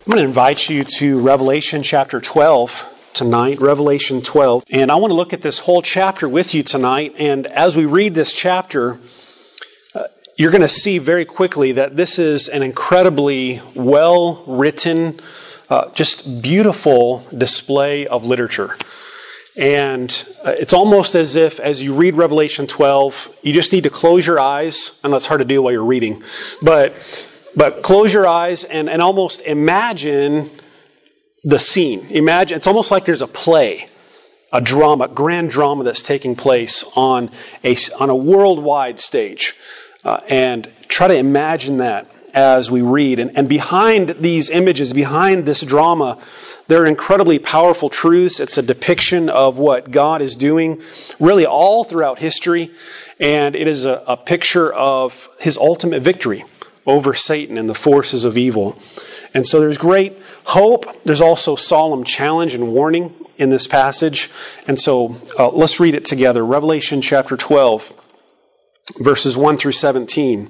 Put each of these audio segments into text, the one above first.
I'm going to invite you to Revelation chapter 12 tonight, Revelation 12. And I want to look at this whole chapter with you tonight. And as we read this chapter, you're going to see very quickly that this is an incredibly well-written, just beautiful display of literature. And it's almost as if, as you read Revelation 12, you just need to close your eyes. I know it's hard to do while you're reading, but close your eyes and almost imagine the scene. Imagine, it's almost like there's a play, a drama, grand drama that's taking place on a worldwide stage. And try to imagine that as we read. And behind these images, behind this drama, there are incredibly powerful truths. It's a depiction of what God is doing really all throughout history. And it is a picture of His ultimate victory over Satan and the forces of evil. And so there's great hope. There's also solemn challenge and warning in this passage. And so let's read it together. Revelation chapter 12, verses 1 through 17.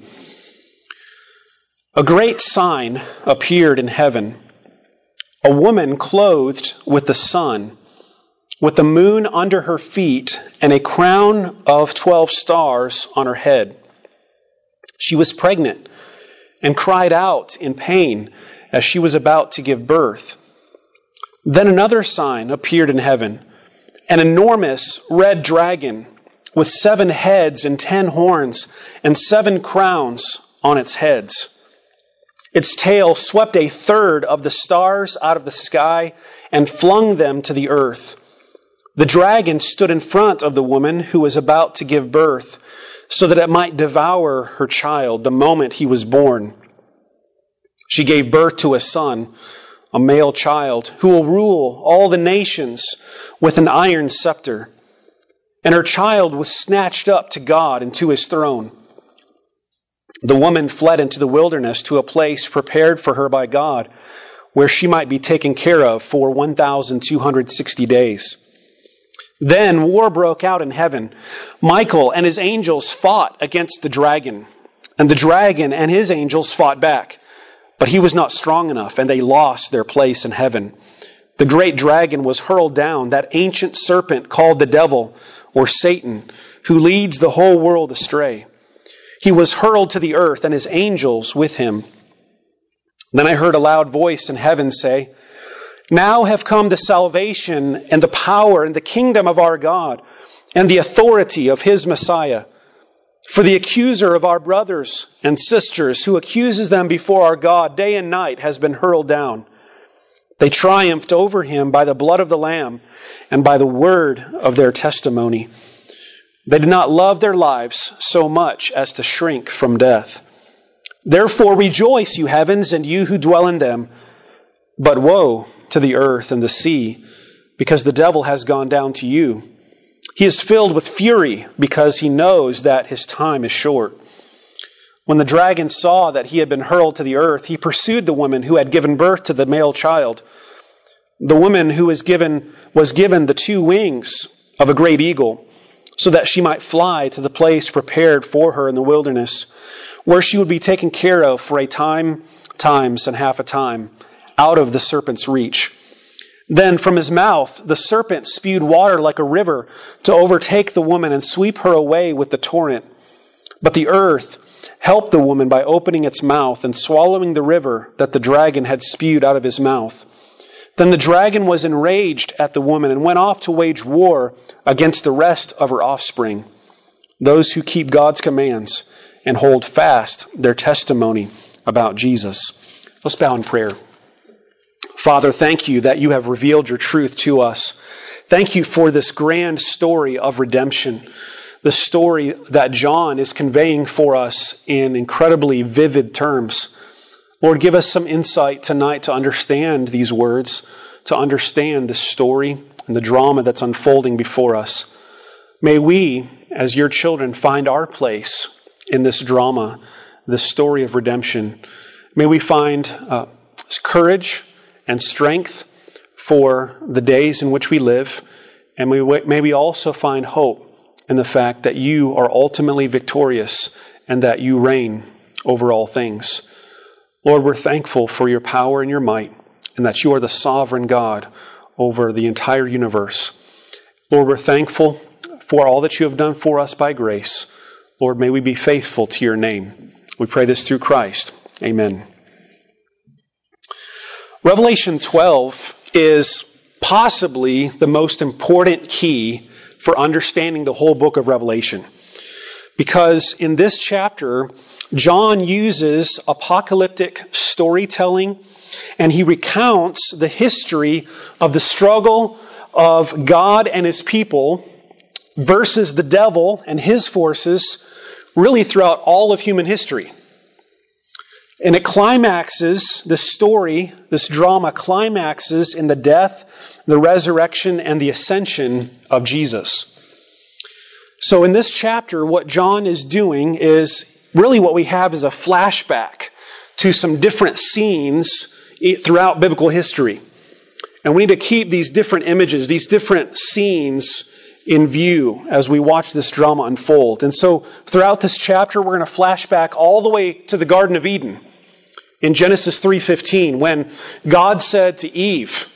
A great sign appeared in heaven. A woman clothed with the sun, with the moon under her feet, and a crown of 12 stars on her head. She was pregnant and cried out in pain as she was about to give birth. Then another sign appeared in heaven, an enormous red dragon with 7 heads and 10 horns and 7 crowns on its heads. Its tail swept a third of the stars out of the sky and flung them to the earth. The dragon stood in front of the woman who was about to give birth, so that it might devour her child the moment he was born. She gave birth to a son, a male child, who will rule all the nations with an iron scepter. And her child was snatched up to God and to His throne. The woman fled into the wilderness to a place prepared for her by God, where she might be taken care of for 1,260 days. Then war broke out in heaven. Michael and his angels fought against the dragon, and the dragon and his angels fought back. But he was not strong enough, and they lost their place in heaven. The great dragon was hurled down, that ancient serpent called the devil, or Satan, who leads the whole world astray. He was hurled to the earth, and his angels with him. Then I heard a loud voice in heaven say, "Now have come the salvation and the power and the kingdom of our God and the authority of His Messiah. For the accuser of our brothers and sisters who accuses them before our God day and night has been hurled down. They triumphed over him by the blood of the Lamb and by the word of their testimony. They did not love their lives so much as to shrink from death. Therefore rejoice, you heavens, and you who dwell in them. But woe to the earth and the sea, because the devil has gone down to you. He is filled with fury because he knows that his time is short." When the dragon saw that he had been hurled to the earth, he pursued the woman who had given birth to the male child. The woman who was given the 2 wings of a great eagle, so that she might fly to the place prepared for her in the wilderness, where she would be taken care of for a time, times, and half a time, out of the serpent's reach. Then from his mouth the serpent spewed water like a river to overtake the woman and sweep her away with the torrent. But the earth helped the woman by opening its mouth and swallowing the river that the dragon had spewed out of his mouth. Then the dragon was enraged at the woman and went off to wage war against the rest of her offspring, those who keep God's commands and hold fast their testimony about Jesus. Let's bow in prayer. Father, thank you that you have revealed your truth to us. Thank you for this grand story of redemption, the story that John is conveying for us in incredibly vivid terms. Lord, give us some insight tonight to understand these words, to understand this story and the drama that's unfolding before us. May we, as your children, find our place in this drama, this story of redemption. May we find courage and strength for the days in which we live. And may we also find hope in the fact that you are ultimately victorious and that you reign over all things. Lord, we're thankful for your power and your might. and that you are the sovereign God over the entire universe. Lord, we're thankful for all that you have done for us by grace. Lord, may we be faithful to your name. We pray this through Christ. Amen. Revelation 12 is possibly the most important key for understanding the whole book of Revelation. Because in this chapter, John uses apocalyptic storytelling, and he recounts the history of the struggle of God and his people versus the devil and his forces, really throughout all of human history. And it climaxes, this story, this drama climaxes in the death, the resurrection, and the ascension of Jesus. So in this chapter, what John is doing is really what we have is a flashback to some different scenes throughout biblical history. And we need to keep these different images, these different scenes in view as we watch this drama unfold. And so throughout this chapter, we're going to flash back all the way to the Garden of Eden in Genesis 3:15, when God said to Eve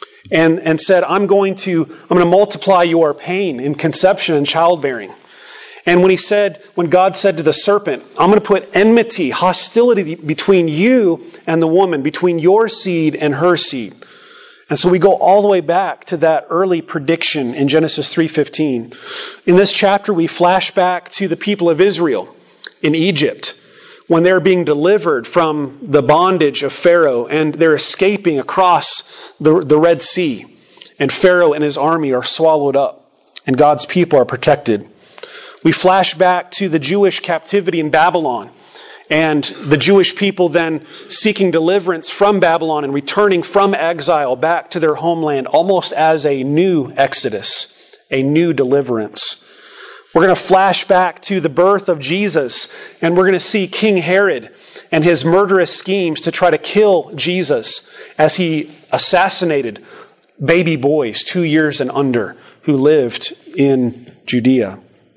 and said, I'm going to multiply your pain in conception and childbearing. And when God said to the serpent, I'm going to put enmity, hostility between you and the woman, between your seed and her seed. And so we go all the way back to that early prediction in Genesis 3:15. In this chapter, we flash back to the people of Israel in Egypt when they're being delivered from the bondage of Pharaoh and they're escaping across the Red Sea. And Pharaoh and his army are swallowed up and God's people are protected. We flash back to the Jewish captivity in Babylon and the Jewish people then seeking deliverance from Babylon and returning from exile back to their homeland almost as a new exodus, a new deliverance. We're going to flash back to the birth of Jesus and we're going to see King Herod and his murderous schemes to try to kill Jesus as he assassinated baby boys 2 years and under who lived in Judea.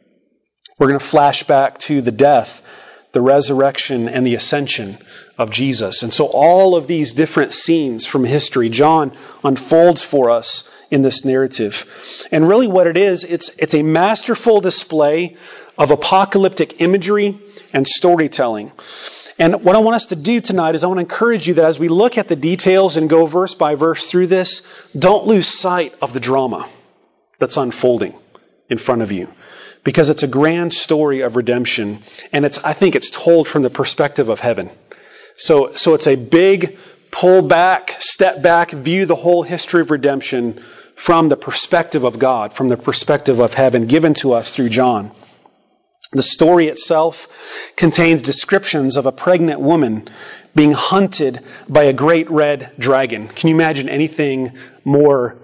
We're going to flash back to the death, the resurrection, and the ascension of Jesus. And so all of these different scenes from history, John unfolds for us in this narrative. And really what it is, it's a masterful display of apocalyptic imagery and storytelling. And what I want us to do tonight is I want to encourage you that as we look at the details and go verse by verse through this, don't lose sight of the drama that's unfolding in front of you. Because it's a grand story of redemption, and I think it's told from the perspective of heaven. So it's a big pull back, step back, view the whole history of redemption from the perspective of God, from the perspective of heaven, given to us through John. The story itself contains descriptions of a pregnant woman being hunted by a great red dragon. Can you imagine anything more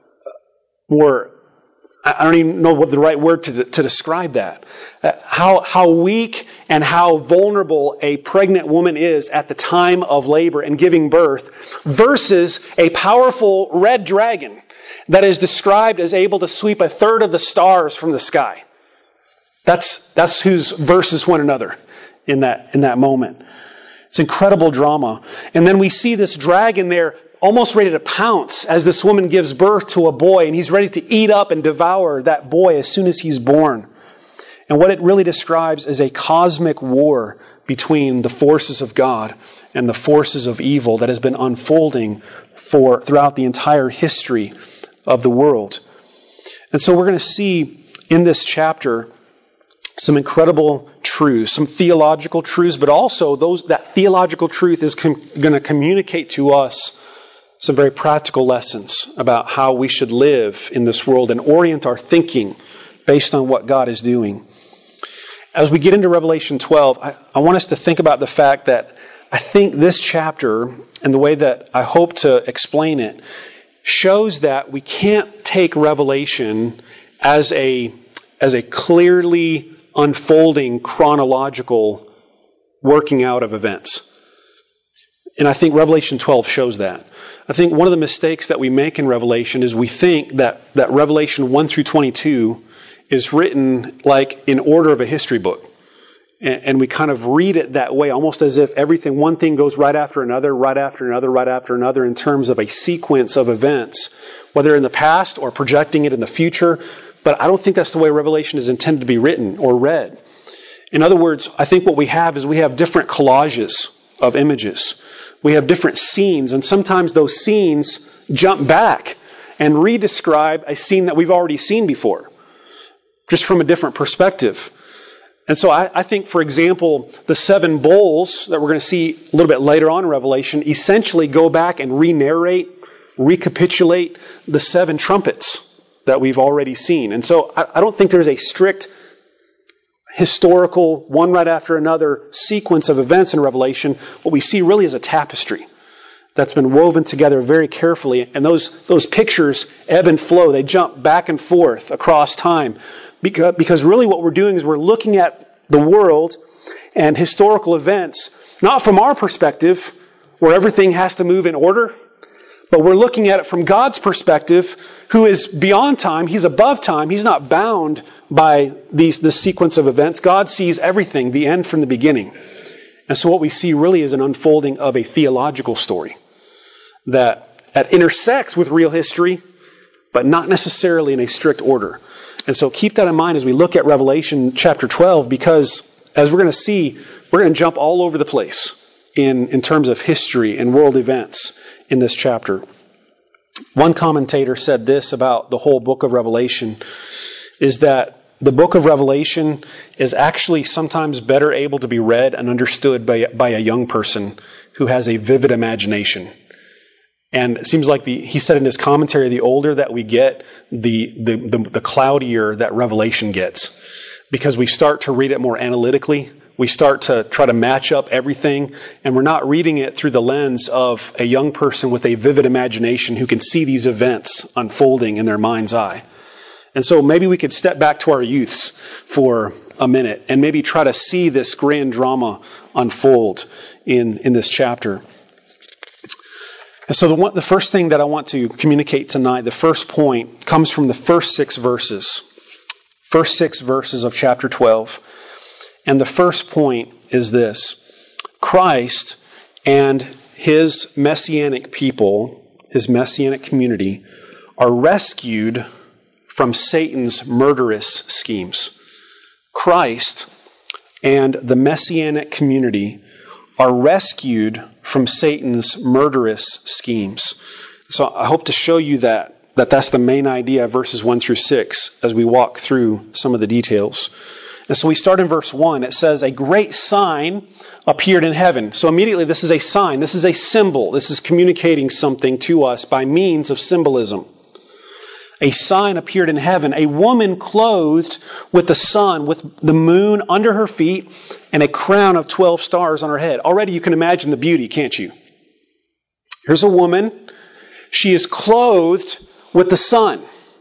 I don't even know what the right word to describe that. How weak and how vulnerable a pregnant woman is at the time of labor and giving birth versus a powerful red dragon that is described as able to sweep a third of the stars from the sky. That's who's versus one another in that moment. It's incredible drama. And then we see this dragon there almost ready to pounce as this woman gives birth to a boy, and he's ready to eat up and devour that boy as soon as he's born. And what it really describes is a cosmic war between the forces of God and the forces of evil that has been unfolding throughout the entire history of the world. And so we're going to see in this chapter some incredible truths, some theological truths, but also that theological truth is going to communicate to us some very practical lessons about how we should live in this world and orient our thinking based on what God is doing. As we get into Revelation 12, I want us to think about the fact that I think this chapter, and the way that I hope to explain it, shows that we can't take Revelation as a clearly unfolding chronological working out of events. And I think Revelation 12 shows that. I think one of the mistakes that we make in Revelation is we think that Revelation 1 through 22 is written like in order of a history book. And we kind of read it that way, almost as if one thing goes right after another, right after another, right after another, in terms of a sequence of events, whether in the past or projecting it in the future. But I don't think that's the way Revelation is intended to be written or read. In other words, I think what we have is we have different collages of images. We have different scenes, and sometimes those scenes jump back and re-describe a scene that we've already seen before, just from a different perspective. And so I think, for example, the 7 bowls that we're going to see a little bit later on in Revelation essentially go back and re-narrate, recapitulate the 7 trumpets that we've already seen. And so I don't think there's a strict historical, one right after another sequence of events in Revelation. What we see really is a tapestry that's been woven together very carefully. And those pictures ebb and flow. They jump back and forth across time. Because really what we're doing is we're looking at the world and historical events, not from our perspective, where everything has to move in order, but we're looking at it from God's perspective, who is beyond time. He's above time. He's not bound by this sequence of events. God sees everything, the end from the beginning. And so what we see really is an unfolding of a theological story that intersects with real history, but not necessarily in a strict order. And so keep that in mind as we look at Revelation chapter 12, because as we're going to see, we're going to jump all over the place in terms of history and world events in this chapter. One commentator said this about the whole book of Revelation, is that the book of Revelation is actually sometimes better able to be read and understood by a young person who has a vivid imagination. And it seems like he said in his commentary, the older that we get, the cloudier that Revelation gets. Because we start to read it more analytically. We start to try to match up everything. And we're not reading it through the lens of a young person with a vivid imagination who can see these events unfolding in their mind's eye. And so maybe we could step back to our youths for a minute and maybe try to see this grand drama unfold in this chapter. And so the first thing that I want to communicate tonight, the first point, comes from the first 6 verses. First 6 verses of chapter 12. And the first point is this: Christ and His messianic people, His messianic community, are rescued from Satan's murderous schemes. Christ and the messianic community are rescued from Satan's murderous schemes. So I hope to show you that's the main idea of verses 1 through 6 as we walk through some of the details. And so we start in verse 1. It says, "A great sign appeared in heaven." So immediately this is a sign. This is a symbol. This is communicating something to us by means of symbolism. A sign appeared in heaven, a woman clothed with the sun, with the moon under her feet, and a crown of 12 stars on her head. Already you can imagine the beauty, can't you? Here's a woman. She is clothed with the sun.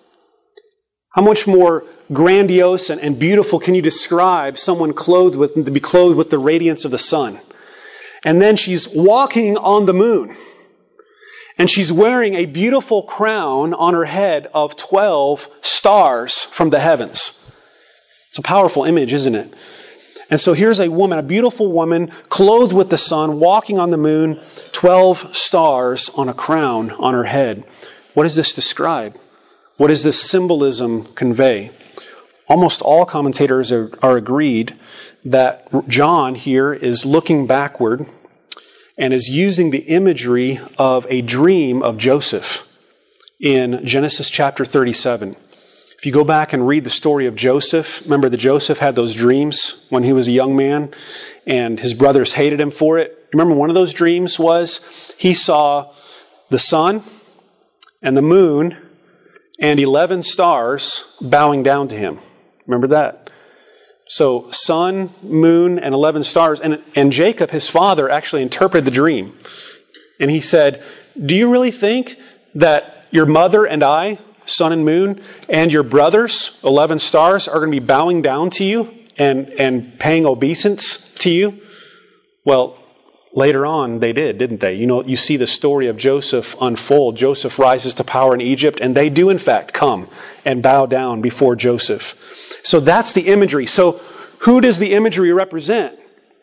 How much more grandiose and beautiful can you describe someone to be clothed with the radiance of the sun? And then she's walking on the moon. And she's wearing a beautiful crown on her head of 12 stars from the heavens. It's a powerful image, isn't it? And so here's a woman, a beautiful woman, clothed with the sun, walking on the moon, 12 stars on a crown on her head. What does this describe? What does this symbolism convey? Almost all commentators are agreed that John here is looking backward and is using the imagery of a dream of Joseph in Genesis chapter 37. If you go back and read the story of Joseph, remember that Joseph had those dreams when he was a young man, and his brothers hated him for it. Remember, one of those dreams was he saw the sun and the moon and 11 stars bowing down to him. Remember that? So, sun, moon, and 11 stars. And Jacob, his father, actually interpreted the dream. And he said, "Do you really think that your mother and I, sun and moon, and your brothers, 11 stars, are going to be bowing down to you and paying obeisance to you?" Well, later on they did, didn't they? You see the story of Joseph unfold. Joseph rises to power in Egypt, and they do in fact come and bow down before Joseph. So that's the imagery. So Who does the imagery represent?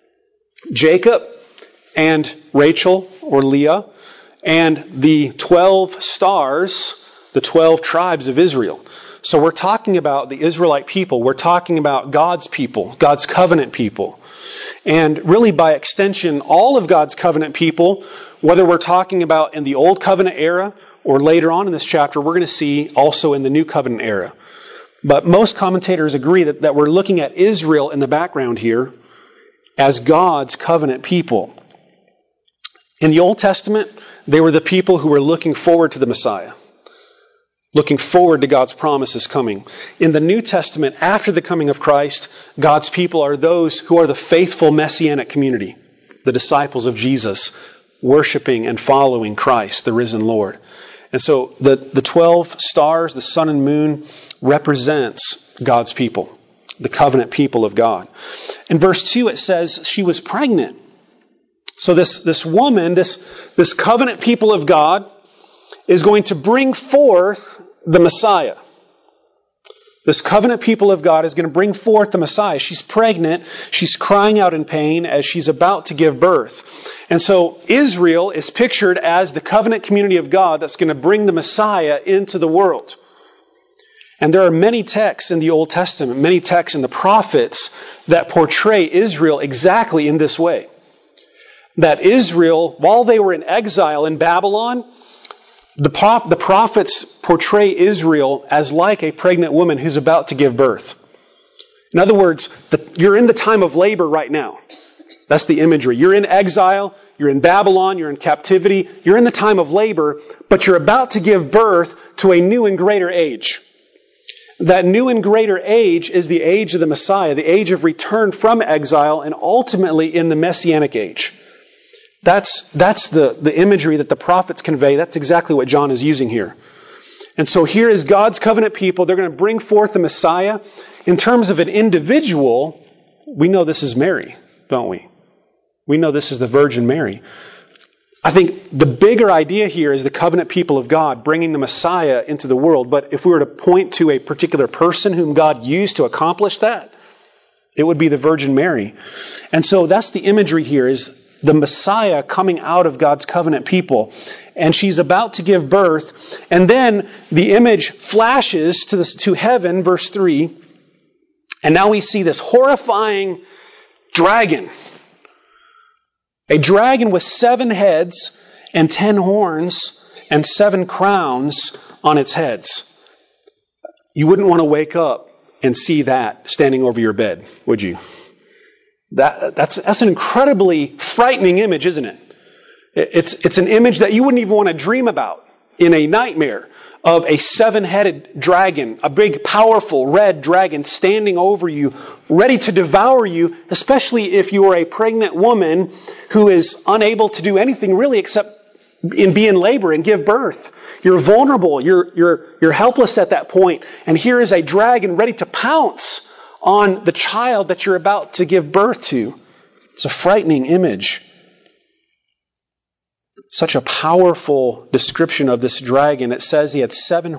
Jacob and Rachel or Leah and the 12 stars, the 12 tribes of Israel. So we're talking about the Israelite people. We're talking about God's people, God's covenant people. And really by extension, all of God's covenant people, whether we're talking about in the Old Covenant era or later on in this chapter, we're going to see also in the New Covenant era. But most commentators agree that we're looking at Israel in the background here as God's covenant people. In the Old Testament, they were the people who were looking forward to the Messiah, looking forward to God's promises coming. In the New Testament, after the coming of Christ, God's people are those who are the faithful Messianic community, the disciples of Jesus, worshiping and following Christ, the risen Lord. And so the 12 stars, the sun and moon, represents God's people, the covenant people of God. In verse 2 it says she was pregnant. So this woman, this covenant people of God, is going to bring forth the Messiah. This covenant people of God is going to bring forth the Messiah. She's pregnant. She's crying out in pain as she's about to give birth. And so Israel is pictured as the covenant community of God that's going to bring the Messiah into the world. And there are many texts in the Old Testament, many texts in the prophets that portray Israel exactly in this way. That Israel, while they were in exile in Babylon, the prophets portray Israel as like a pregnant woman who's about to give birth. In other words, you're in the time of labor right now. That's the imagery. You're in exile, you're in Babylon, you're in captivity, you're in the time of labor, but you're about to give birth to a new and greater age. That new and greater age is the age of the Messiah, the age of return from exile, and ultimately in the Messianic age. That's the imagery that the prophets convey. That's exactly what John is using here. And so here is God's covenant people. They're going to bring forth the Messiah. In terms of an individual, we know this is Mary, don't we? We know this is the Virgin Mary. I think the bigger idea here is the covenant people of God bringing the Messiah into the world. But if we were to point to a particular person whom God used to accomplish that, it would be the Virgin Mary. And so that's the imagery here, is the Messiah coming out of God's covenant people. And she's about to give birth. And then the image flashes to heaven, verse 3. And now we see this horrifying dragon. A dragon with 7 heads and 10 horns and 7 crowns on its heads. You wouldn't want to wake up and see that standing over your bed, would you? That's an incredibly frightening image, isn't it? It's an image that you wouldn't even want to dream about in a nightmare, of a 7-headed dragon, a big, powerful red dragon standing over you, ready to devour you, especially if you are a pregnant woman who is unable to do anything really except be in labor and give birth. You're vulnerable. You're helpless at that point. And here is a dragon ready to pounce on the child that you're about to give birth to. It's a frightening image. Such a powerful description of this dragon. It says he had 7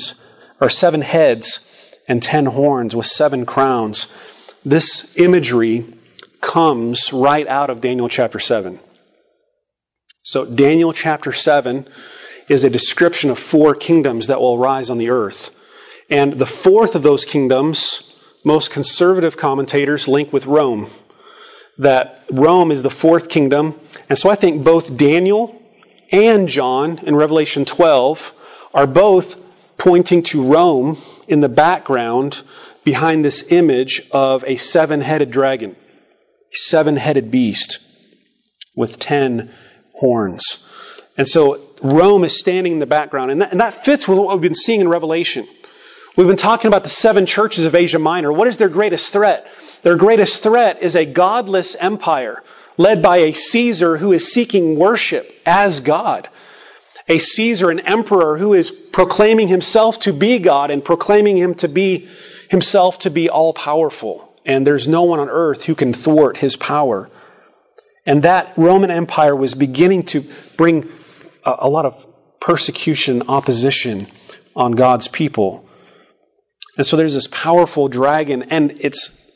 heads and 10 horns with 7 crowns. This imagery comes right out of Daniel chapter 7. So Daniel chapter 7 is a description of 4 kingdoms that will arise on the earth. And the 4th of those kingdoms, most conservative commentators link with Rome. That Rome is the 4th kingdom. And so I think both Daniel and John in Revelation 12 are both pointing to Rome in the background behind this image of a 7-headed dragon, a 7-headed beast with 10 horns. And so Rome is standing in the background. And that fits with what we've been seeing in Revelation. We've been talking about the 7 churches of Asia Minor. What is their greatest threat? Their greatest threat is a godless empire led by a Caesar who is seeking worship as God. A Caesar, an emperor who is proclaiming himself to be God and proclaiming himself to be all-powerful. And there's no one on earth who can thwart his power. And that Roman Empire was beginning to bring a lot of persecution, opposition on God's people. And so there's this powerful dragon, and it's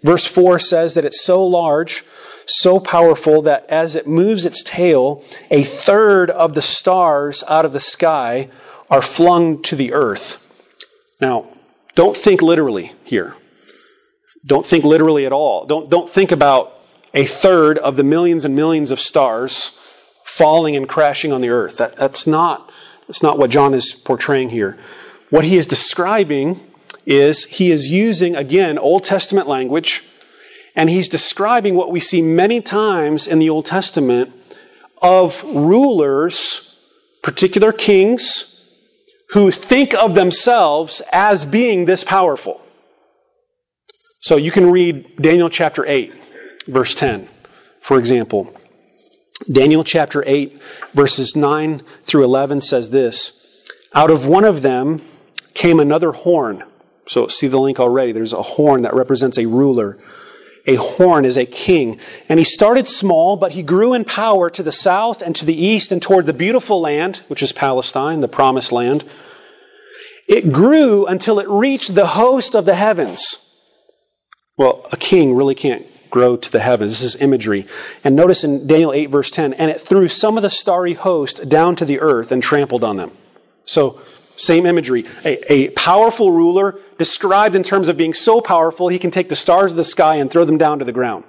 Verse 4 says that it's so large, so powerful, that as it moves its tail, a third of the stars out of the sky are flung to the earth. Now, don't think literally here. Don't think literally at all. Don't think about a third of the millions and millions of stars falling and crashing on the earth. That's not what John is portraying here. What he is describing is he is using, again, Old Testament language, and he's describing what we see many times in the Old Testament of rulers, particular kings, who think of themselves as being this powerful. So you can read Daniel chapter 8, verse 10, for example. Daniel chapter 8, verses 9 through 11 says this, "Out of one of them came another horn." So see the link already. There's a horn that represents a ruler. A horn is a king. "And he started small, but he grew in power to the south and to the east and toward the beautiful land," which is Palestine, the promised land. "It grew until it reached the host of the heavens." Well, a king really can't grow to the heavens. This is imagery. And notice in Daniel 8, verse 10, "And it threw some of the starry host down to the earth and trampled on them." So, same imagery. A powerful ruler described in terms of being so powerful, he can take the stars of the sky and throw them down to the ground.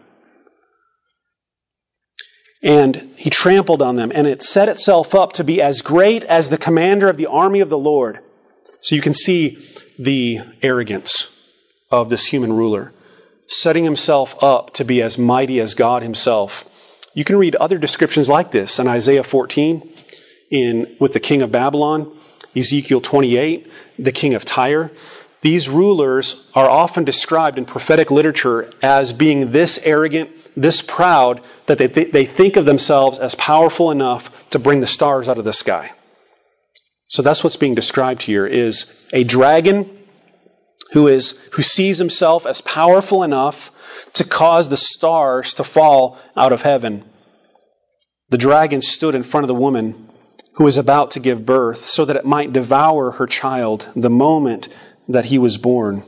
"And he trampled on them, and it set itself up to be as great as the commander of the army of the Lord." So you can see the arrogance of this human ruler, setting himself up to be as mighty as God himself. You can read other descriptions like this in Isaiah 14, with the king of Babylon, Ezekiel 28, the king of Tyre. These rulers are often described in prophetic literature as being this arrogant, this proud, that they think of themselves as powerful enough to bring the stars out of the sky. So that's what's being described here, is a dragon who sees himself as powerful enough to cause the stars to fall out of heaven. The dragon stood in front of the woman who was about to give birth so that it might devour her child the moment that he was born.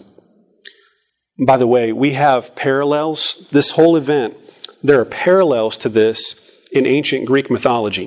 By the way, we have parallels. This whole event, there are parallels to this in ancient Greek mythology.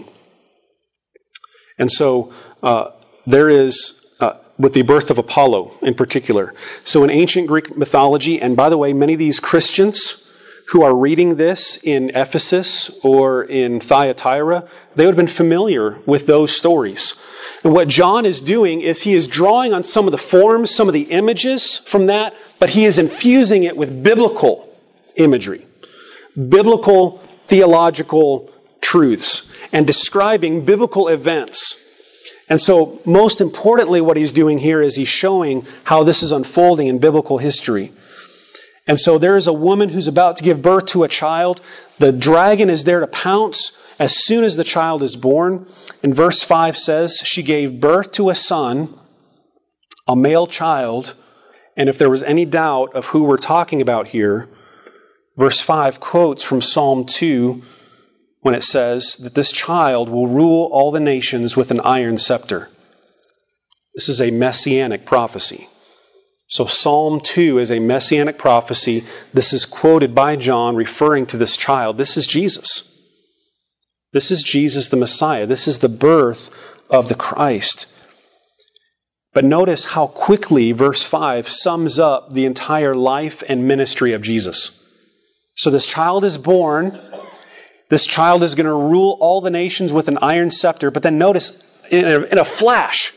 And so there is with the birth of Apollo in particular. So in ancient Greek mythology, and by the way, many of these Christians who are reading this in Ephesus or in Thyatira, they would have been familiar with those stories. And what John is doing is he is drawing on some of the forms, some of the images from that, but he is infusing it with biblical imagery, biblical theological truths, and describing biblical events. And so, most importantly, what he's doing here is he's showing how this is unfolding in biblical history. And so there is a woman who's about to give birth to a child. The dragon is there to pounce as soon as the child is born. And verse 5 says, "She gave birth to a son, a male child." And if there was any doubt of who we're talking about here, verse 5 quotes from Psalm 2, when it says that this child will rule all the nations with an iron scepter. This is a messianic prophecy. So Psalm 2 is a messianic prophecy. This is quoted by John referring to this child. This is Jesus. This is Jesus the Messiah. This is the birth of the Christ. But notice how quickly verse 5 sums up the entire life and ministry of Jesus. So this child is born. This child is going to rule all the nations with an iron scepter. But then notice, in a flash,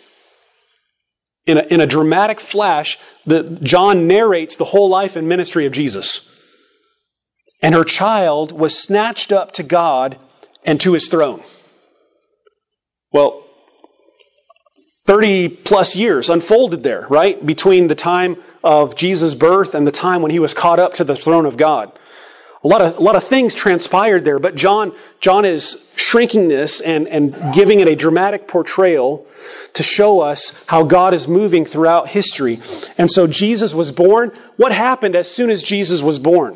in a dramatic flash, John narrates the whole life and ministry of Jesus. "And her child was snatched up to God and to his throne." Well, 30 plus years unfolded there, right? Between the time of Jesus' birth and the time when he was caught up to the throne of God. A lot of things transpired there, but John is shrinking this and giving it a dramatic portrayal to show us how God is moving throughout history. And so Jesus was born. What happened as soon as Jesus was born?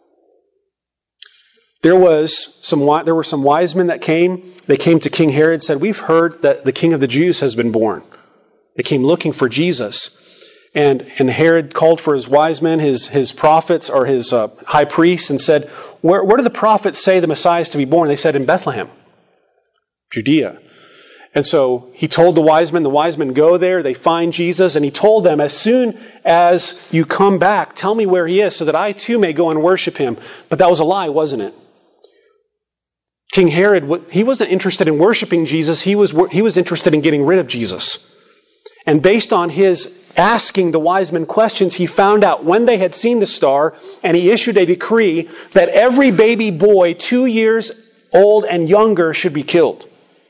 There were some wise men that came. They came to King Herod and said, "We've heard that the King of the Jews has been born." They came looking for Jesus. And Herod called for his wise men, his prophets, or his high priests, and said, where do the prophets say the Messiah is to be born? They said, in Bethlehem, Judea. And so he told the wise men go there, they find Jesus, and he told them, as soon as you come back, tell me where he is, so that I too may go and worship him. But that was a lie, wasn't it? King Herod, he wasn't interested in worshiping Jesus, he was interested in getting rid of Jesus. And based on his asking the wise men questions, he found out when they had seen the star, and he issued a decree that every baby boy 2 years old and younger should be killed.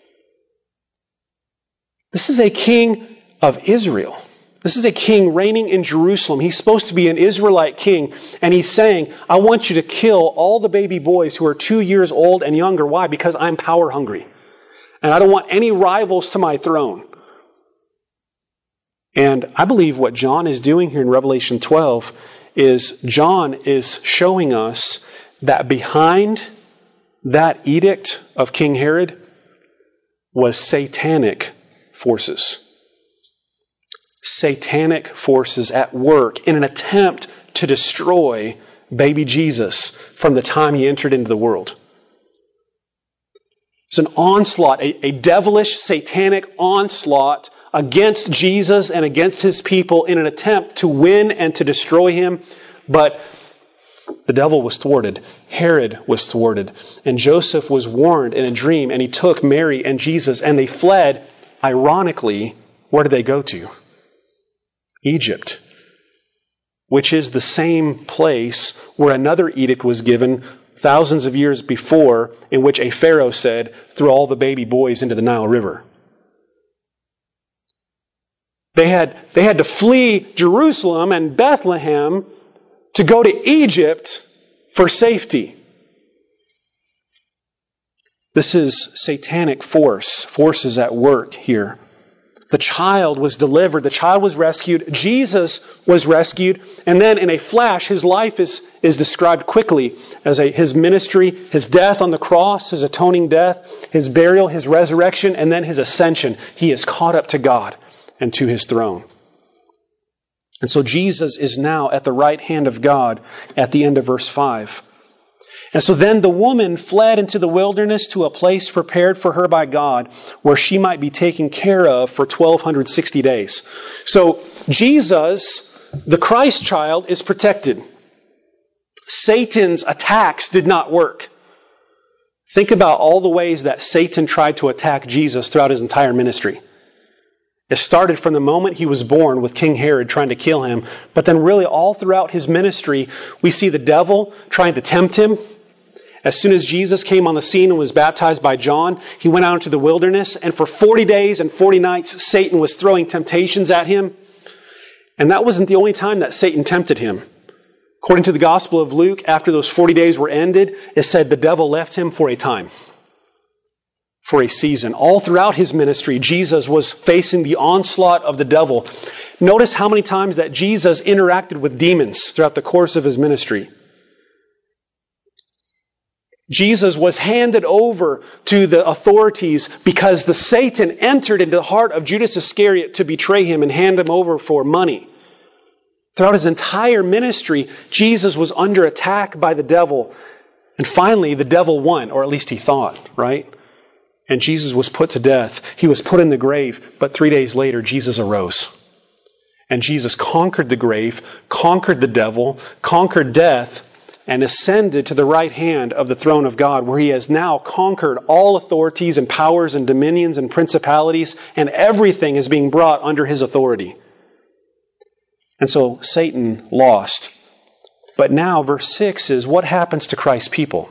This is a king of Israel. This is a king reigning in Jerusalem. He's supposed to be an Israelite king, and he's saying, I want you to kill all the baby boys who are 2 years old and younger. Why? Because I'm power hungry. And I don't want any rivals to my throne. And I believe what John is doing here in Revelation 12 is John is showing us that behind that edict of King Herod was satanic forces. Satanic forces at work in an attempt to destroy baby Jesus from the time he entered into the world. It's an onslaught, a devilish, satanic onslaught against Jesus and against his people in an attempt to win and to destroy him. But the devil was thwarted. Herod was thwarted. And Joseph was warned in a dream, and he took Mary and Jesus, and they fled. Ironically, where did they go to? Egypt, which is the same place where another edict was given thousands of years before, in which a Pharaoh said, throw all the baby boys into the Nile River. They had to flee Jerusalem and Bethlehem to go to Egypt for safety. This is satanic forces at work here. The child was delivered. The child was rescued. Jesus was rescued. And then in a flash, his life is described quickly as his ministry, his death on the cross, his atoning death, his burial, his resurrection, and then his ascension. He is caught up to God and to his throne. And so Jesus is now at the right hand of God at the end of verse 5. And so then the woman fled into the wilderness to a place prepared for her by God, where she might be taken care of for 1,260 days. So Jesus, the Christ child, is protected. Satan's attacks did not work. Think about all the ways that Satan tried to attack Jesus throughout his entire ministry. It started from the moment he was born with King Herod trying to kill him, but then really all throughout his ministry, we see the devil trying to tempt him. As soon as Jesus came on the scene and was baptized by John, he went out into the wilderness, and for 40 days and 40 nights, Satan was throwing temptations at him. And that wasn't the only time that Satan tempted him. According to the Gospel of Luke, after those 40 days were ended, it said the devil left him for a time, for a season. All throughout his ministry, Jesus was facing the onslaught of the devil. Notice how many times that Jesus interacted with demons throughout the course of his ministry. Jesus was handed over to the authorities because the Satan entered into the heart of Judas Iscariot to betray him and hand him over for money. Throughout his entire ministry, Jesus was under attack by the devil. And finally, the devil won, or at least he thought, right? And Jesus was put to death. He was put in the grave, but 3 days later, Jesus arose. And Jesus conquered the grave, conquered the devil, conquered death, and ascended to the right hand of the throne of God, where he has now conquered all authorities and powers and dominions and principalities, and everything is being brought under his authority. And so Satan lost. But now, verse 6 is, what happens to Christ's people?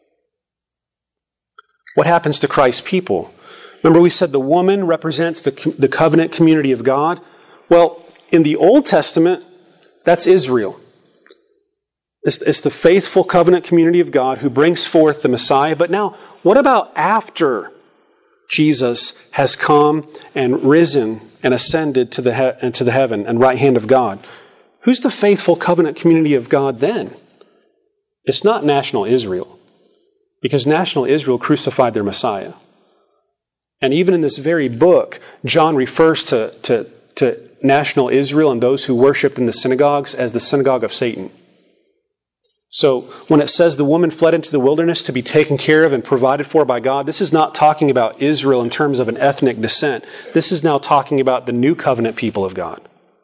What happens to Christ's people? Remember, we said the woman represents the covenant community of God. Well, in the Old Testament, that's Israel. It's the faithful covenant community of God who brings forth the Messiah. But now, what about after Jesus has come and risen and ascended to the heaven and right hand of God? Who's the faithful covenant community of God then? It's not national Israel, because national Israel crucified their Messiah. And even in this very book, John refers to national Israel and those who worshiped in the synagogues as the synagogue of Satan. So when it says the woman fled into the wilderness to be taken care of and provided for by God, this is not talking about Israel in terms of an ethnic descent. This is now talking about the new covenant people of God.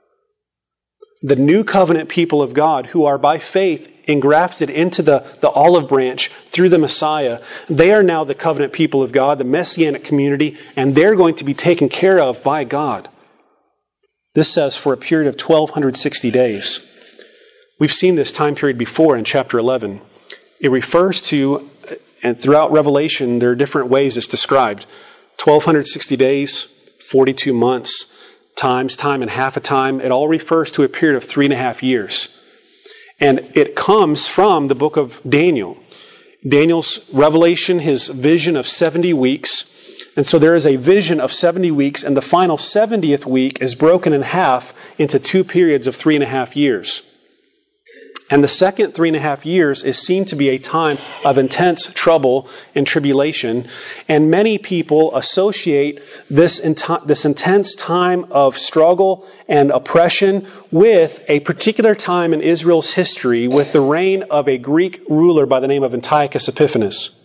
The new covenant people of God who are by faith engrafted into the olive branch through the Messiah. They are now the covenant people of God, the Messianic community, and they're going to be taken care of by God. This says for a period of 1,260 days. We've seen this time period before in chapter 11. It refers to, and throughout Revelation, there are different ways it's described. 1,260 days, 42 months, times, time and half a time. It all refers to a period of 3.5 years. And it comes from the book of Daniel. Daniel's revelation, his vision of 70 weeks. And so there is a vision of 70 weeks, and the final 70th week is broken in half into 2 periods of 3.5 years. And the second 3.5 years is seen to be a time of intense trouble and tribulation. And many people associate this intense time of struggle and oppression with a particular time in Israel's history with the reign of a Greek ruler by the name of Antiochus Epiphanes.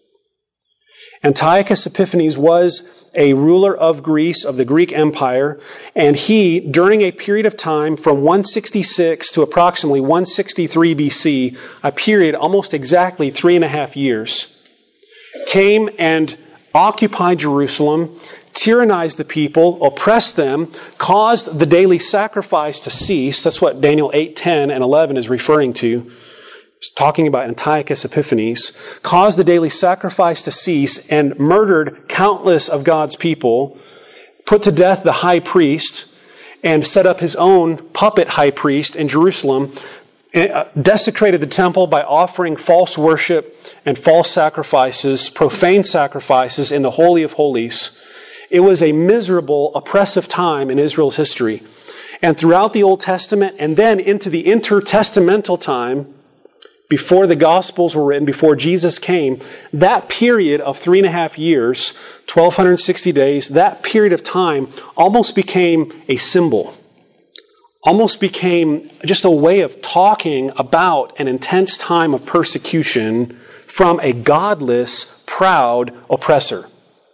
Antiochus Epiphanes was a ruler of Greece, of the Greek Empire, and he, during a period of time from 166 to approximately 163 BC, a period almost exactly 3.5 years, came and occupied Jerusalem, tyrannized the people, oppressed them, caused the daily sacrifice to cease. That's what Daniel 8:10 and 11 is referring to. Talking about Antiochus Epiphanes, caused the daily sacrifice to cease and murdered countless of God's people, put to death the high priest, and set up his own puppet high priest in Jerusalem, desecrated the temple by offering false worship and false sacrifices, profane sacrifices in the Holy of Holies. It was a miserable, oppressive time in Israel's history. And throughout the Old Testament and then into the intertestamental time, before the Gospels were written, before Jesus came, that period of 3.5 years, 1,260 days, that period of time almost became a symbol. Almost became just a way of talking about an intense time of persecution from a godless, proud oppressor.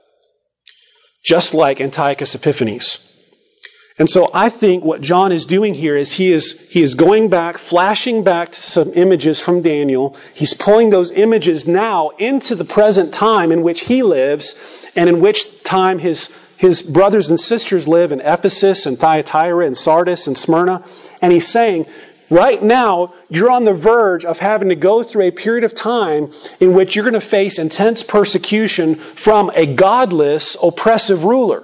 Just like Antiochus Epiphanes. And so I think what John is doing here is he is going back, flashing back to some images from Daniel. He's pulling those images now into the present time in which he lives and in which time his brothers and sisters live in Ephesus and Thyatira and Sardis and Smyrna. And he's saying, right now, you're on the verge of having to go through a period of time in which you're going to face intense persecution from a godless, oppressive ruler.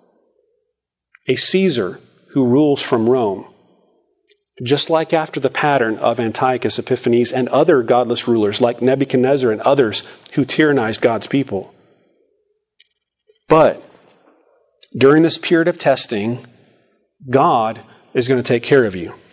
A Caesar who rules from Rome. Just like after the pattern of Antiochus Epiphanes and other godless rulers like Nebuchadnezzar and others who tyrannized God's people. But during this period of testing, God is going to take care of you.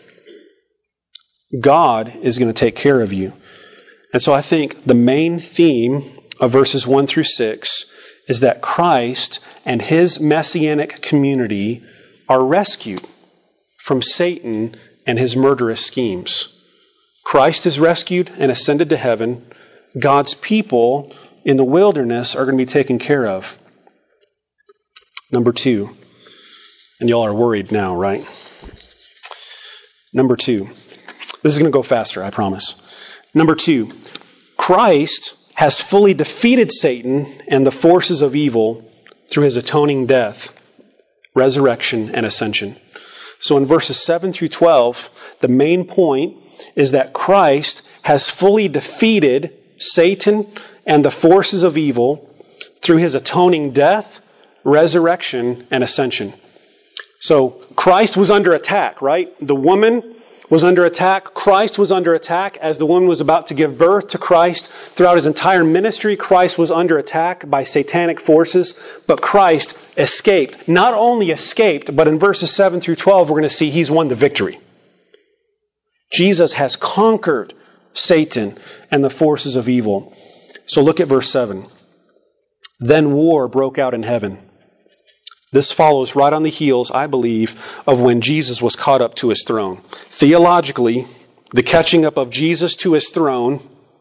God is going to take care of you. And so I think the main theme of verses 1 through 6 is that Christ and His messianic community are rescued from Satan and his murderous schemes. Christ is rescued and ascended to heaven. God's people in the wilderness are going to be taken care of. Number 2. And y'all are worried now, right? Number 2. This is going to go faster, I promise. Number 2. Christ has fully defeated Satan and the forces of evil through His atoning death, resurrection, and ascension. So in verses 7 through 12, the main point is that Christ has fully defeated Satan and the forces of evil through His atoning death, resurrection, and ascension. So Christ was under attack, right? The woman was under attack. Christ was under attack as the woman was about to give birth to Christ. Throughout His entire ministry, Christ was under attack by satanic forces, but Christ escaped. Not only escaped, but in verses 7 through 12, we're going to see He's won the victory. Jesus has conquered Satan and the forces of evil. So look at verse 7. Then war broke out in heaven. This follows right on the heels, I believe, of when Jesus was caught up to his throne. Theologically, the catching up of Jesus to his throne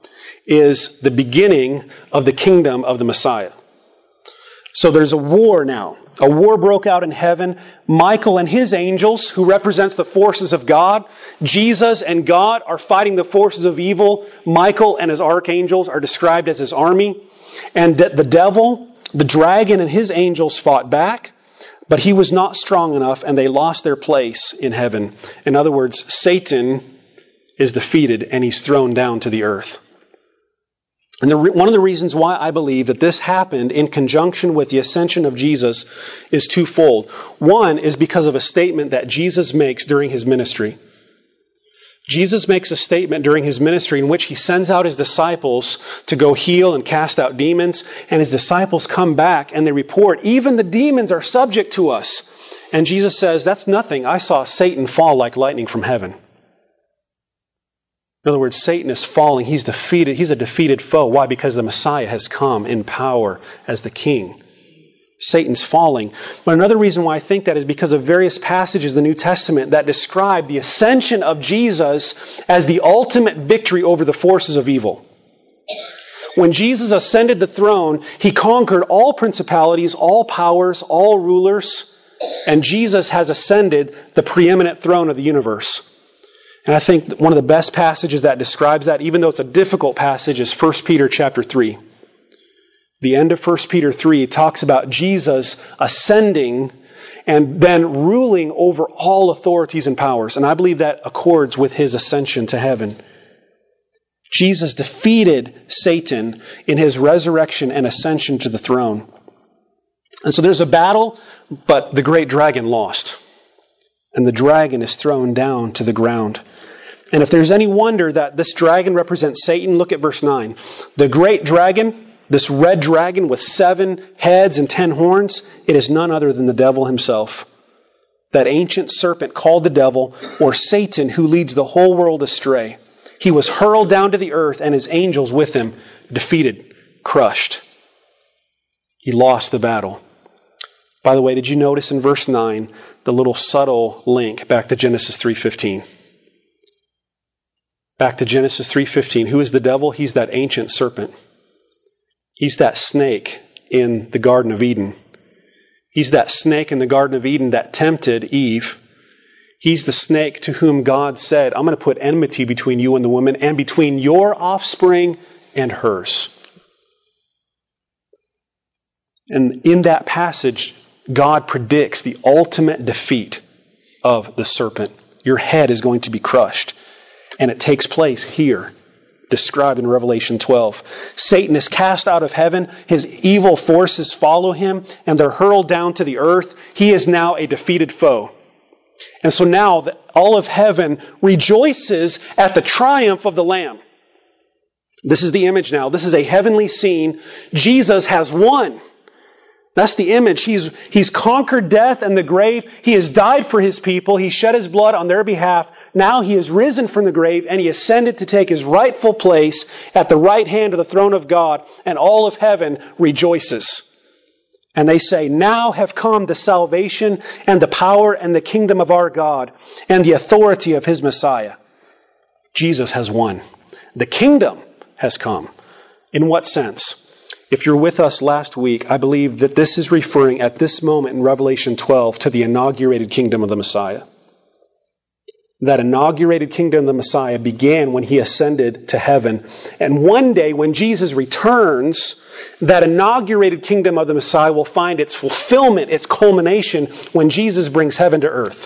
is the beginning of the kingdom of the Messiah. So there's a war now. A war broke out in heaven. Michael and his angels, who represents the forces of God, Jesus and God are fighting the forces of evil. Michael and his archangels are described as his army. And the devil, the dragon, and his angels fought back, but he was not strong enough, and they lost their place in heaven. In other words, Satan is defeated, and he's thrown down to the earth. And one of the reasons why I believe that this happened in conjunction with the ascension of Jesus is twofold. One is because of a statement that Jesus makes during his ministry. Jesus makes a statement during his ministry in which he sends out his disciples to go heal and cast out demons, and his disciples come back and they report, even the demons are subject to us. And Jesus says, that's nothing. I saw Satan fall like lightning from heaven. In other words, Satan is falling. He's defeated. He's a defeated foe. Why? Because the Messiah has come in power as the king. Satan's falling. But another reason why I think that is because of various passages in the New Testament that describe the ascension of Jesus as the ultimate victory over the forces of evil. When Jesus ascended the throne, he conquered all principalities, all powers, all rulers, and Jesus has ascended the preeminent throne of the universe. And I think that one of the best passages that describes that, even though it's a difficult passage, is 1 Peter chapter 3. The end of 1 Peter 3 talks about Jesus ascending and then ruling over all authorities and powers. And I believe that accords with his ascension to heaven. Jesus defeated Satan in his resurrection and ascension to the throne. And so there's a battle, but the great dragon lost. And the dragon is thrown down to the ground. And if there's any wonder that this dragon represents Satan, look at verse 9. The great dragon, this red dragon with 7 heads and 10 horns, it is none other than the devil himself. That ancient serpent called the devil, or Satan, who leads the whole world astray. He was hurled down to the earth and his angels with him, defeated, crushed. He lost the battle. By the way, did you notice in verse 9 the little subtle link back to Genesis 3:15? Back to Genesis 3:15. Who is the devil? He's that ancient serpent. He's that snake in the Garden of Eden. He's that snake in the Garden of Eden that tempted Eve. He's the snake to whom God said, I'm going to put enmity between you and the woman and between your offspring and hers. And in that passage, God predicts the ultimate defeat of the serpent. Your head is going to be crushed. And it takes place here, described in Revelation 12. Satan is cast out of heaven. His evil forces follow him, and they're hurled down to the earth. He is now a defeated foe. And so now all of heaven rejoices at the triumph of the Lamb. This is the image now. This is a heavenly scene. Jesus has won. That's the image. He's conquered death and the grave. He has died for his people. He shed his blood on their behalf. Now he has risen from the grave and he ascended to take his rightful place at the right hand of the throne of God, and all of heaven rejoices. And they say, now have come the salvation and the power and the kingdom of our God and the authority of his Messiah. Jesus has won. The kingdom has come. In what sense? If you're with us last week, I believe that this is referring at this moment in Revelation 12 to the inaugurated kingdom of the Messiah. That inaugurated kingdom of the Messiah began when he ascended to heaven. And one day when Jesus returns, that inaugurated kingdom of the Messiah will find its fulfillment, its culmination, when Jesus brings heaven to earth.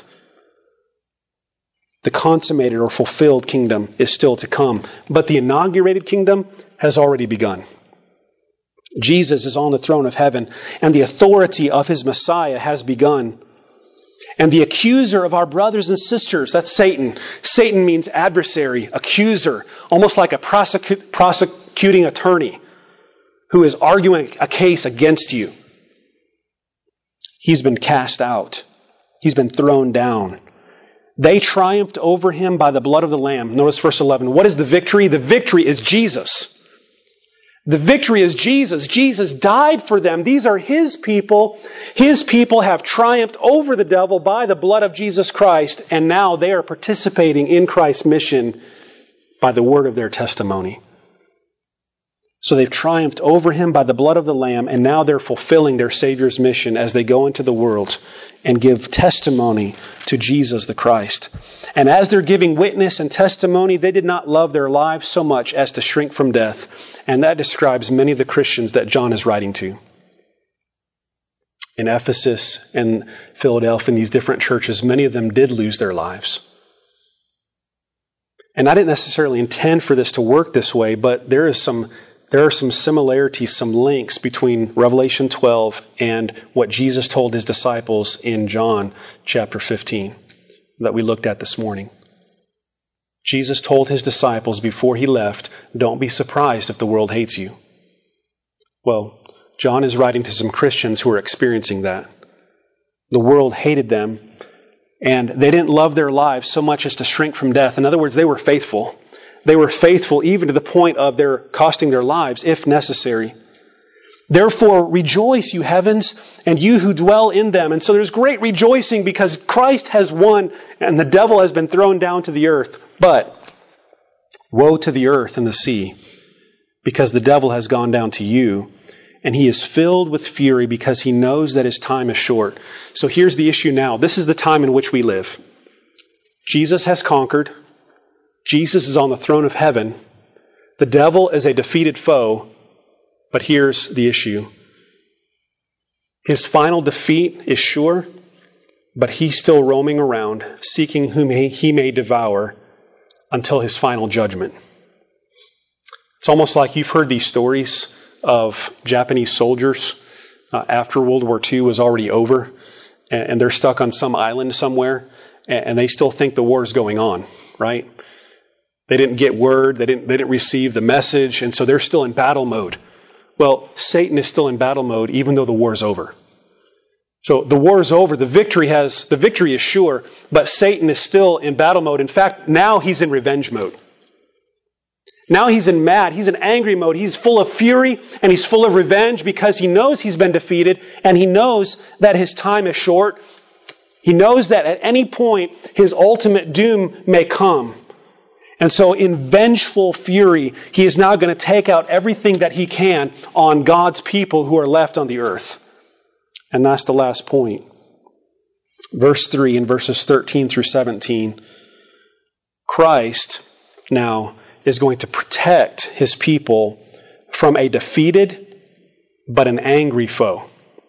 The consummated or fulfilled kingdom is still to come. But the inaugurated kingdom has already begun. Jesus is on the throne of heaven, and the authority of his Messiah has begun. And the accuser of our brothers and sisters, that's Satan. Satan means adversary, accuser, almost like a prosecuting attorney who is arguing a case against you. He's been cast out. He's been thrown down. They triumphed over him by the blood of the Lamb. Notice verse 11. What is the victory? The victory is Jesus. The victory is Jesus. Jesus died for them. These are His people. His people have triumphed over the devil by the blood of Jesus Christ, and now they are participating in Christ's mission by the word of their testimony. So they've triumphed over him by the blood of the Lamb, and now they're fulfilling their Savior's mission as they go into the world and give testimony to Jesus the Christ. And as they're giving witness and testimony, they did not love their lives so much as to shrink from death. And that describes many of the Christians that John is writing to. In Ephesus and Philadelphia, in these different churches, many of them did lose their lives. And I didn't necessarily intend for this to work this way, but there are some similarities, some links between Revelation 12 and what Jesus told His disciples in John chapter 15 that we looked at this morning. Jesus told His disciples before He left, don't be surprised if the world hates you. Well, John is writing to some Christians who are experiencing that. The world hated them, and they didn't love their lives so much as to shrink from death. In other words, they were faithful. They were faithful even to the point of their costing their lives, if necessary. Therefore, rejoice, you heavens, and you who dwell in them. And so there's great rejoicing because Christ has won and the devil has been thrown down to the earth. But woe to the earth and the sea, because the devil has gone down to you, and he is filled with fury because he knows that his time is short. So here's the issue now. This is the time in which we live. Jesus has conquered. Jesus is on the throne of heaven. The devil is a defeated foe. But here's the issue. His final defeat is sure, but he's still roaming around, seeking whom he may devour until his final judgment. It's almost like you've heard these stories of Japanese soldiers after World War II was already over, and they're stuck on some island somewhere, and they still think the war is going on, right? They didn't get word, they didn't receive the message, and so they're still in battle mode. Well, Satan is still in battle mode even though the war is over. So the war is over, the victory is sure, but Satan is still in battle mode. In fact, now he's in revenge mode. Now he's in angry mode. He's full of fury and he's full of revenge because he knows he's been defeated and he knows that his time is short. He knows that at any point his ultimate doom may come. And so in vengeful fury, he is now going to take out everything that he can on God's people who are left on the earth. And that's the last point. Verse 3 in verses 13 through 17. Christ now is going to protect his people from a defeated but an angry foe.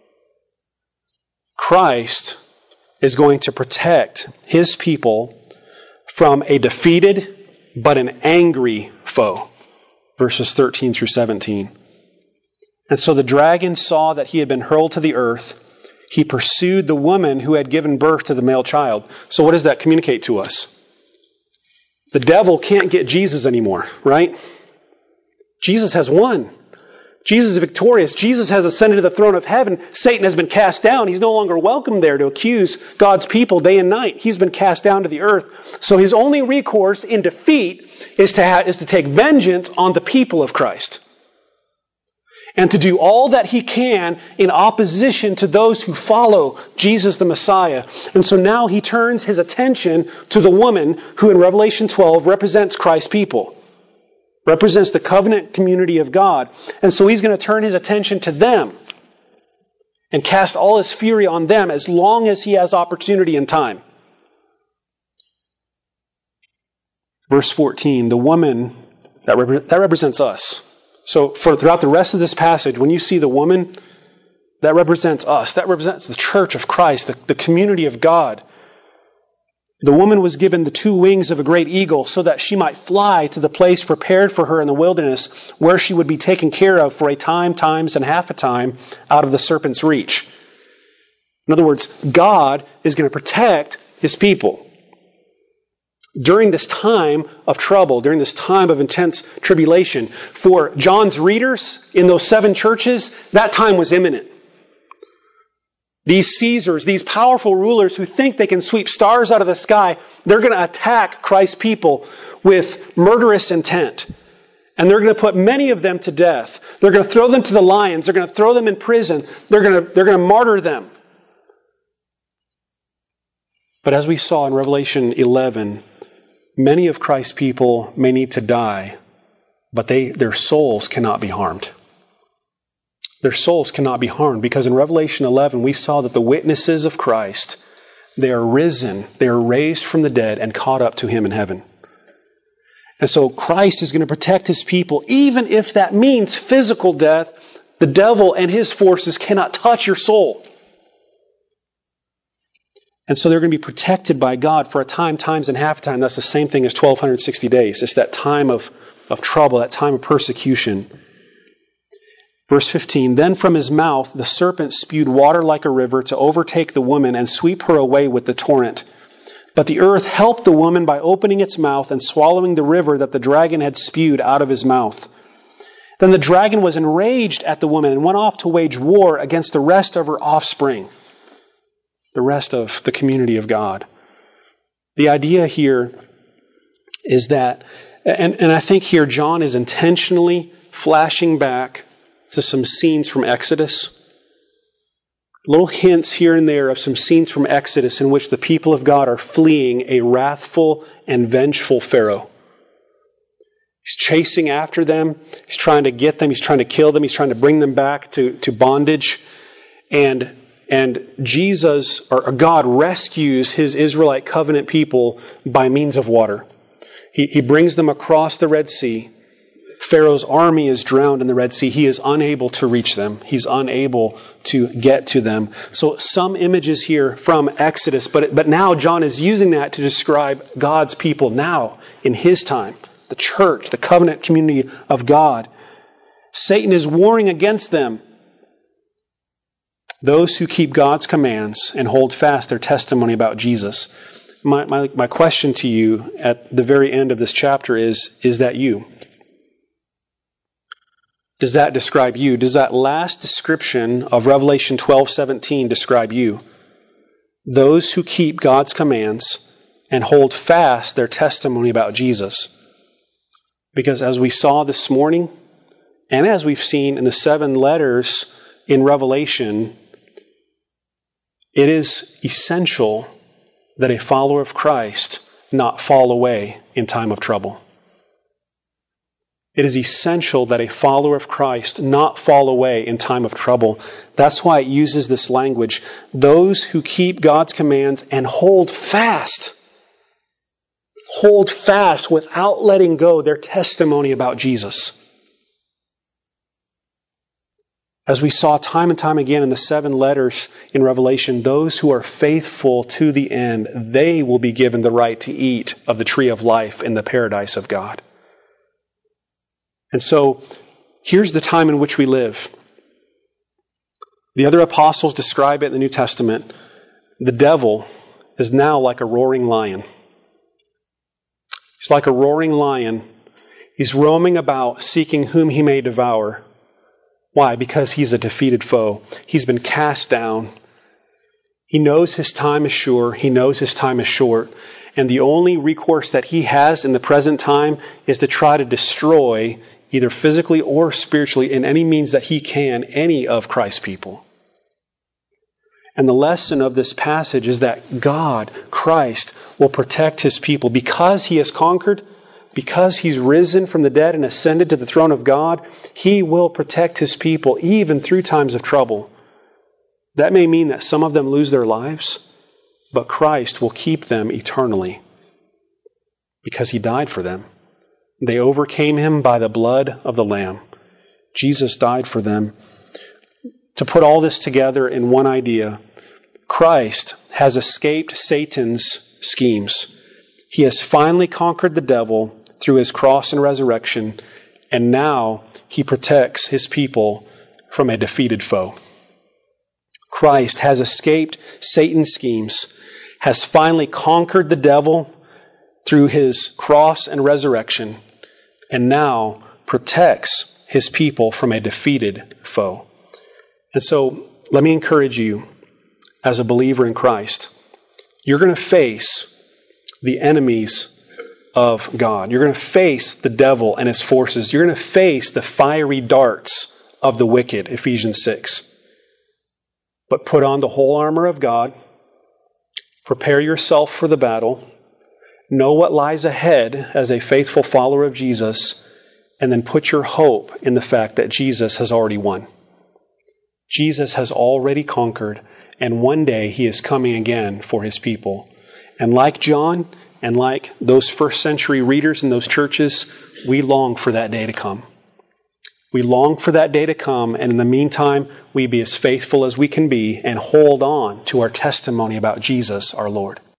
Christ is going to protect his people from a defeated but an angry foe. Verses 13 through 17. And so the dragon saw that he had been hurled to the earth. He pursued the woman who had given birth to the male child. So what does that communicate to us? The devil can't get Jesus anymore, right? Jesus has won. Jesus is victorious. Jesus has ascended to the throne of heaven. Satan has been cast down. He's no longer welcome there to accuse God's people day and night. He's been cast down to the earth. So his only recourse in defeat is to take vengeance on the people of Christ. And to do all that he can in opposition to those who follow Jesus the Messiah. And so now he turns his attention to the woman who in Revelation 12 represents Christ's people. Represents the covenant community of God. And so he's going to turn his attention to them and cast all his fury on them as long as he has opportunity and time. Verse 14, the woman, that represents us. So throughout the rest of this passage, when you see the woman, that represents us. That represents the church of Christ, the community of God. The woman was given the two wings of a great eagle so that she might fly to the place prepared for her in the wilderness where she would be taken care of for a time, times, and half a time out of the serpent's reach. In other words, God is going to protect his people. During this time of trouble, during this time of intense tribulation, for John's readers in those 7 churches, that time was imminent. These Caesars, these powerful rulers who think they can sweep stars out of the sky, they're going to attack Christ's people with murderous intent. And they're going to put many of them to death. They're going to throw them to the lions. They're going to throw them in prison. They're going to martyr them. But as we saw in Revelation 11, many of Christ's people may need to die, but their souls cannot be harmed. Their souls cannot be harmed because in Revelation 11 we saw that the witnesses of Christ, they are risen, they are raised from the dead and caught up to Him in heaven. And so Christ is going to protect His people, even if that means physical death. The devil and his forces cannot touch your soul. And so they're going to be protected by God for a time, times, and half time. That's the same thing as 1260 days. It's that time of trouble, that time of persecution. Verse 15, then from his mouth the serpent spewed water like a river to overtake the woman and sweep her away with the torrent. But the earth helped the woman by opening its mouth and swallowing the river that the dragon had spewed out of his mouth. Then the dragon was enraged at the woman and went off to wage war against the rest of her offspring, the rest of the community of God. The idea here is that, and I think here John is intentionally flashing back to some scenes from Exodus. Little hints here and there of some scenes from Exodus in which the people of God are fleeing a wrathful and vengeful Pharaoh. He's chasing after them. He's trying to get them. He's trying to kill them. He's trying to bring them back to bondage. And Jesus, or God, rescues His Israelite covenant people by means of water. He brings them across the Red Sea. Pharaoh's army is drowned in the Red Sea. He is unable to reach them. He's unable to get to them. So some images here from Exodus, but now John is using that to describe God's people now in His time. The church, the covenant community of God. Satan is warring against them. Those who keep God's commands and hold fast their testimony about Jesus. My question to you at the very end of this chapter is that you? Does that describe you? Does that last description of Revelation 12:17 describe you? Those who keep God's commands and hold fast their testimony about Jesus. Because as we saw this morning, and as we've seen in the 7 letters in Revelation, it is essential that a follower of Christ not fall away in time of trouble. It is essential that a follower of Christ not fall away in time of trouble. That's why it uses this language. Those who keep God's commands and hold fast without letting go their testimony about Jesus. As we saw time and time again in the 7 letters in Revelation, those who are faithful to the end, they will be given the right to eat of the tree of life in the paradise of God. And so, here's the time in which we live. The other apostles describe it in the New Testament. The devil is now like a roaring lion. He's like a roaring lion. He's roaming about, seeking whom he may devour. Why? Because he's a defeated foe. He's been cast down. He knows his time is sure. He knows his time is short. And the only recourse that he has in the present time is to try to destroy, either physically or spiritually, in any means that he can, any of Christ's people. And the lesson of this passage is that God, Christ, will protect His people. Because He has conquered, because He's risen from the dead and ascended to the throne of God, He will protect His people even through times of trouble. That may mean that some of them lose their lives, but Christ will keep them eternally because He died for them. They overcame Him by the blood of the Lamb. Jesus died for them. To put all this together in one idea, Christ has escaped Satan's schemes. He has finally conquered the devil through His cross and resurrection, and now He protects His people from a defeated foe. Christ has escaped Satan's schemes, has finally conquered the devil through His cross and resurrection, and now protects His people from a defeated foe. And so, let me encourage you, as a believer in Christ, you're going to face the enemies of God. You're going to face the devil and his forces. You're going to face the fiery darts of the wicked, Ephesians 6. But put on the whole armor of God. Prepare yourself for the battle. Know what lies ahead as a faithful follower of Jesus. And then put your hope in the fact that Jesus has already won. Jesus has already conquered. And one day He is coming again for His people. And like John, and like those first century readers in those churches, we long for that day to come. We long for that day to come, and in the meantime, we be as faithful as we can be and hold on to our testimony about Jesus, our Lord.